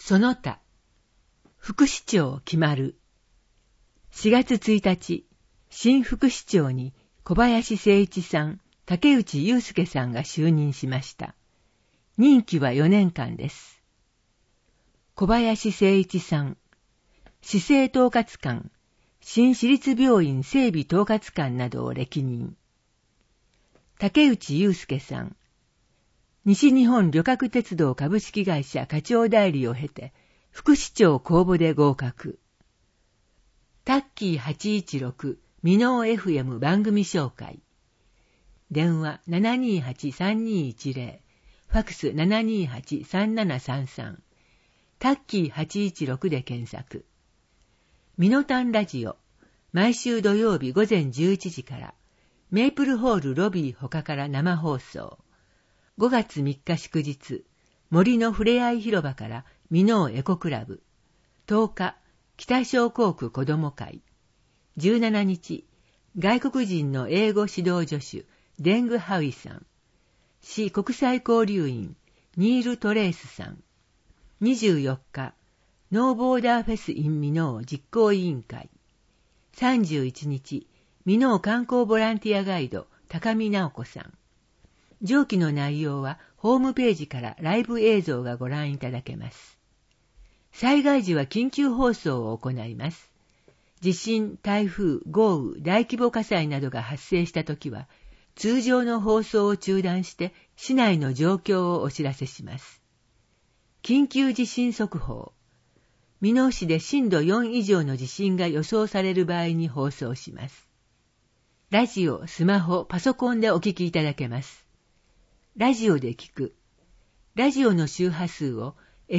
その他、副市長決まる。4月1日、新副市長に小林誠一さん、竹内祐介さんが就任しました。任期は4年間です。小林誠一さん、市政統括官、新市立病院整備統括官などを歴任。竹内祐介さん、西日本旅客鉄道株式会社課長代理を経て、副市長公募で合格。タッキー816ミノー FM 番組紹介。電話 728-3210、ファクス 728-3733、タッキー816で検索。ミノタンラジオ、毎週土曜日午前11時から、メープルホールロビー他から生放送。5月3日祝日、森のふれあい広場からミノーエコクラブ。10日、北小工区子ども会。17日、外国人の英語指導助手、デング・ハウイさん。市国際交流員、ニール・トレースさん。24日、ノーボーダーフェス・イン・ミノー実行委員会。31日、ミノー観光ボランティアガイド、高見直子さん。上記の内容はホームページからライブ映像がご覧いただけます。災害時は緊急放送を行います。地震、台風、豪雨、大規模火災などが発生したときは、通常の放送を中断して市内の状況をお知らせします。緊急地震速報。箕面市で震度4以上の地震が予想される場合に放送します。ラジオ、スマホ、パソコンでお聞きいただけます。ラジオで聞く。ラジオの周波数を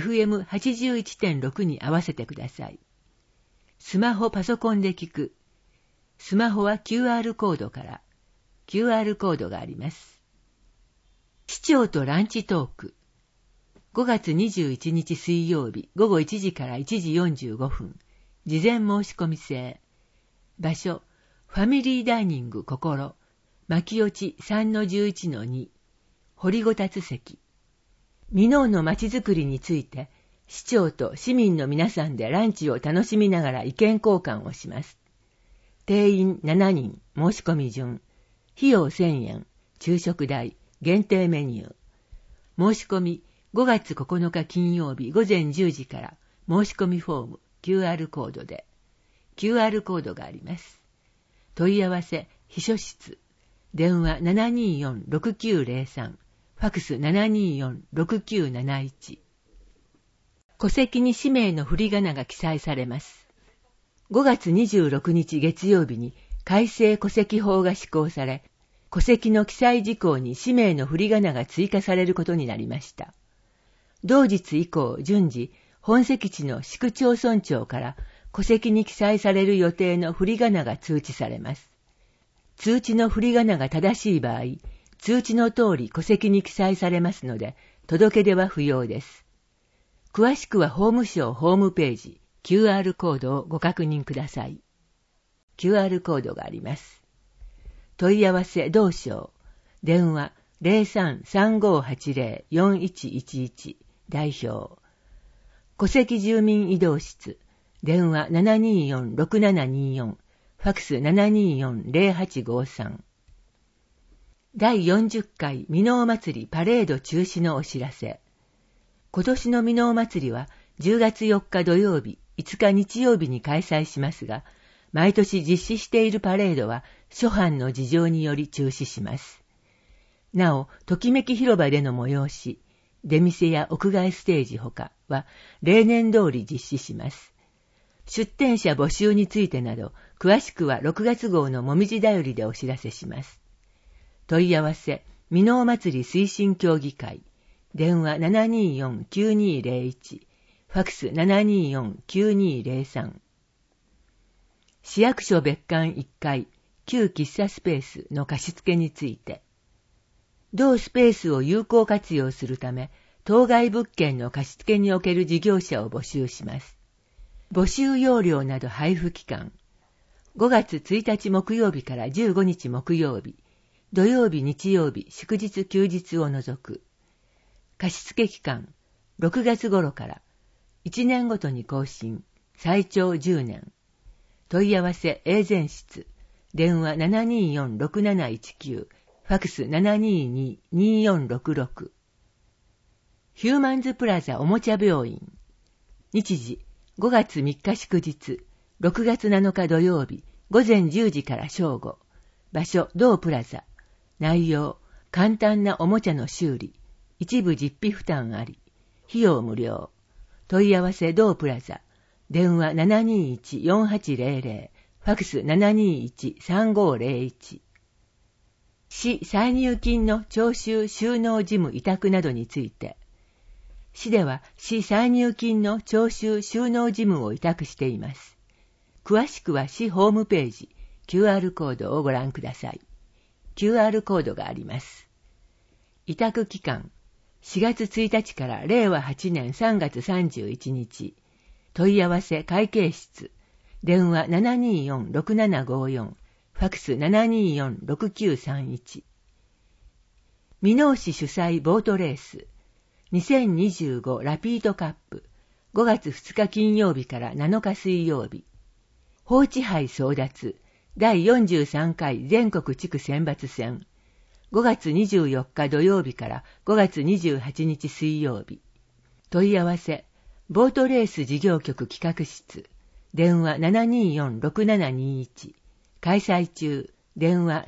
FM81.6 に合わせてください。スマホ、パソコンで聞く。スマホは QR コードから。QR コードがあります。市長とランチトーク。5月21日水曜日午後1時から1時45分。事前申し込み制。場所、ファミリーダイニング心。牧落 3-11-2。堀ごたつ席。箕面の街づくりについて、市長と市民の皆さんでランチを楽しみながら意見交換をします。定員7人、申し込み順。費用1000円、昼食代、限定メニュー。申し込み5月9日金曜日午前10時から申し込みフォーム QR コードで。QR コードがあります。問い合わせ、秘書室。電話 724-6903。ファクス 724-6971。戸籍に氏名の振り仮名が記載されます。5月26日月曜日に改正戸籍法が施行され、戸籍の記載事項に氏名の振り仮名が追加されることになりました。同日以降、順次、本籍地の市区町村長から戸籍に記載される予定の振り仮名が通知されます。通知の振り仮名が正しい場合、通知の通り戸籍に記載されますので、届け出は不要です。詳しくは法務省ホームページ、QR コードをご確認ください。QR コードがあります。問い合わせ同省。電話 03-3580-4111 代表。戸籍住民移動室。電話 724-6724。ファクス 724-0853。第40回箕面祭りパレード中止のお知らせ。今年の箕面祭りは10月4日土曜日、5日日曜日に開催しますが、毎年実施しているパレードは諸般の事情により中止します。なお、ときめき広場での催し、出店や屋外ステージほかは例年通り実施します。出店者募集についてなど、詳しくは6月号のもみじだよりでお知らせします。問い合わせ、箕面祭り推進協議会。電話 724-9201。ファクス 724-9203。市役所別館1階、旧喫茶スペースの貸付について。同スペースを有効活用するため、当該物件の貸付における事業者を募集します。募集要領など配布期間。5月1日木曜日から15日木曜日。土曜日、日曜日、祝日、休日を除く。貸付期間、6月頃から、 1年ごとに更新、最長10年。問い合わせ A 前室、電話 724-6719、ファクス 722-2466。ヒューマンズプラザおもちゃ病院。日時、5月3日祝日、6月7日土曜日、午前10時から正午。場所、同プラザ。内容、簡単なおもちゃの修理。一部実費負担あり。費用無料。問い合わせ同プラザ。電話 721-4800。ファクス 721-3501。市歳入金の徴収収納事務委託などについて。市では市歳入金の徴収収納事務を委託しています。詳しくは市ホームページ、QR コードをご覧ください。QR コードがあります。委託期間、4月1日から令和8年3月31日。問い合わせ会計室。電話 724-6754。ファクス 724-6931。箕面市主催ボートレース。2025ラピードカップ。5月2日金曜日から7日水曜日。放置杯争奪。第43回全国地区選抜戦。5月24日土曜日から5月28日水曜日。問い合わせ、ボートレース事業局企画室。電話 724-6721。開催中。電話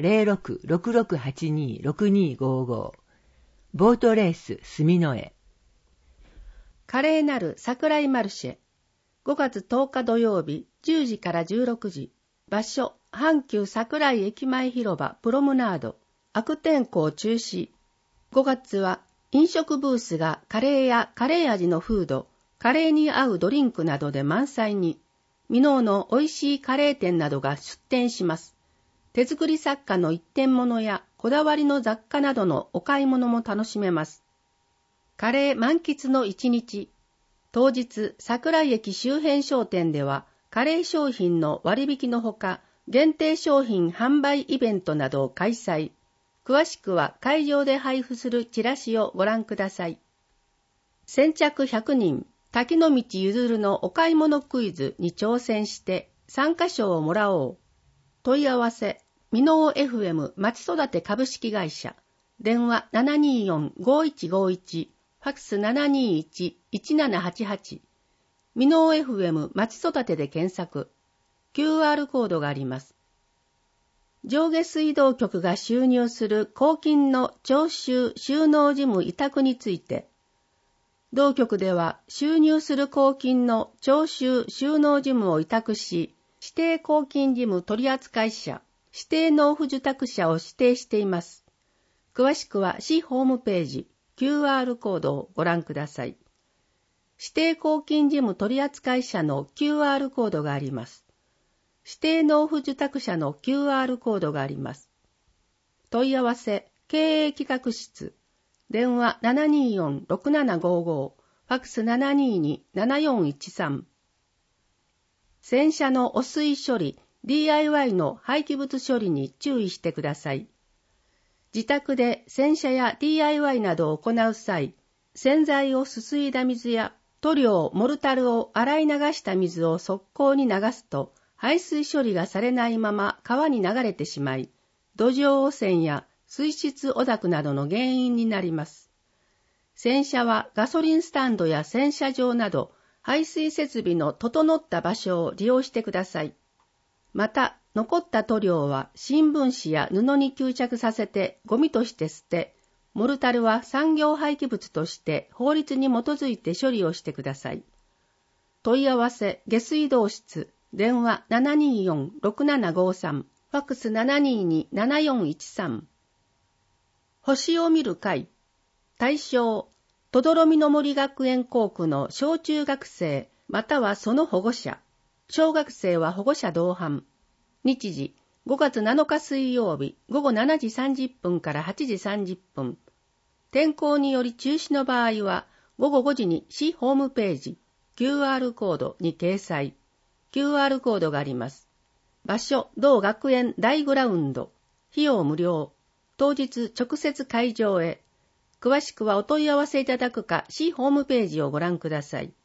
06-6682-6255。ボートレース住之江。 華麗なる桜井マルシェ。5月10日土曜日10時から16時。場所、阪急桜井駅前広場プロムナード。悪天候中止。5月は飲食ブースがカレーやカレー味のフード、カレーに合うドリンクなどで満載に、箕面の美味しいカレー店などが出店します。手作り作家の一点物やこだわりの雑貨などのお買い物も楽しめます。カレー満喫の一日。当日、桜井駅周辺商店では、カレー商品の割引のほか、限定商品販売イベントなどを開催。詳しくは会場で配布するチラシをご覧ください。先着100人、滝の道ゆずるのお買い物クイズに挑戦して参加賞をもらおう。問い合わせ、箕面 FM 町育て株式会社。電話 724-5151。ファクス 721-1788。箕面 FM 町育てで検索。QR コードがあります。上下水道局が収入する公金の徴収収納事務委託について、同局では収入する公金の徴収収納事務を委託し、指定公金事務取扱者、指定納付受託者を指定しています。詳しくは市ホームページ、QR コードをご覧ください。指定公金事務取扱者の QR コードがあります。指定納付受託者の QR コードがあります。問い合わせ、経営企画室。電話 724-6755。ファクス 722-7413。洗車の汚水処理、DIY の廃棄物処理に注意してください。自宅で洗車や DIY などを行う際、洗剤をすすいだ水や塗料、モルタルを洗い流した水を側溝に流すと、排水処理がされないまま川に流れてしまい、土壌汚染や水質汚濁などの原因になります。洗車はガソリンスタンドや洗車場など排水設備の整った場所を利用してください。また、残った塗料は新聞紙や布に吸着させてゴミとして捨て、モルタルは産業廃棄物として法律に基づいて処理をしてください。問い合わせ、下水道室。電話 724-6753。ファックス 722-7413。星を見る会。対象、とどろみの森学園校区の小中学生、またはその保護者。小学生は保護者同伴。日時、5月7日水曜日、午後7時30分から8時30分。天候により中止の場合は、午後5時に市ホームページ、QR コードに掲載。QR コードがあります。場所、同学園大グラウンド。費用無料。当日直接会場へ。詳しくはお問い合わせいただくか、市ホームページをご覧ください。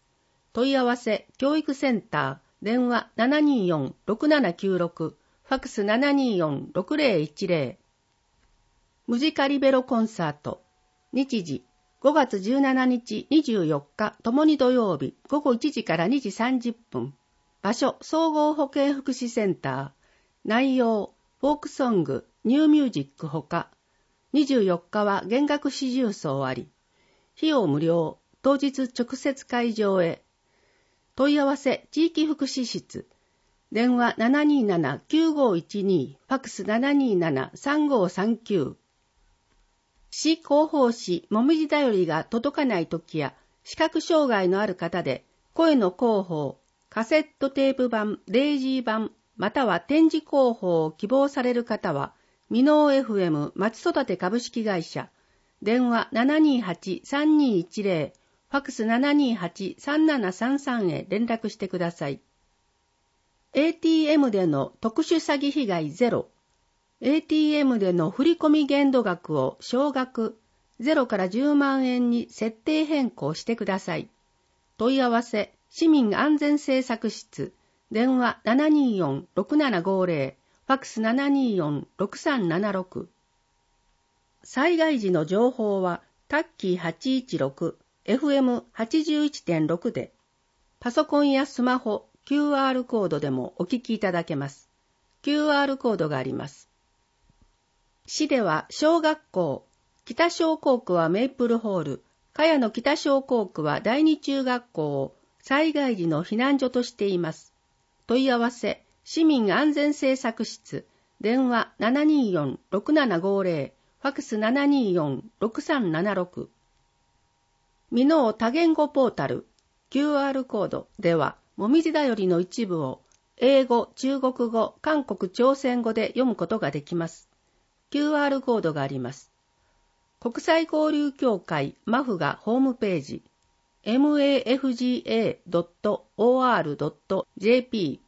問い合わせ教育センター、電話 724-6796、ファックス 724-6010。ムジカリベロコンサート。日時5月17日24日ともに土曜日午後1時から2時30分。場所総合保健福祉センター。内容フォークソング、ニューミュージックほか。24日は弦楽四重奏あり。費用無料。当日直接会場へ。問い合わせ地域福祉室。電話 727-9512、ファックス 727-3539。市広報誌もみじだよりが届かないときや、視覚障害のある方で、声の広報、カセットテープ版、レイジー版、または展示広報を希望される方は、ミノー FM 町育て株式会社、電話 728-3210、ファックス 728-3733 へ連絡してください。ATM での特殊詐欺被害ゼロ。ATM での振込限度額を少額0から10万円に設定変更してください。問い合わせ市民安全政策室。電話 724-6750、ファックス 724-6376。災害時の情報はタッキー816、FM81.6 で、パソコンやスマホ、QR コードでもお聞きいただけます。QR コードがあります。市では小学校、北小校区はメイプルホール、茅野北小校区は第二中学校を災害時の避難所としています。問い合わせ、市民安全政策室、電話 724-6750、ファックス 724-6376。ミノー多言語ポータル QR コードでは、もみじだよりの一部を英語、中国語、韓国、朝鮮語で読むことができます。QR コードがあります。国際交流協会マフがホームページ mafga.or.jp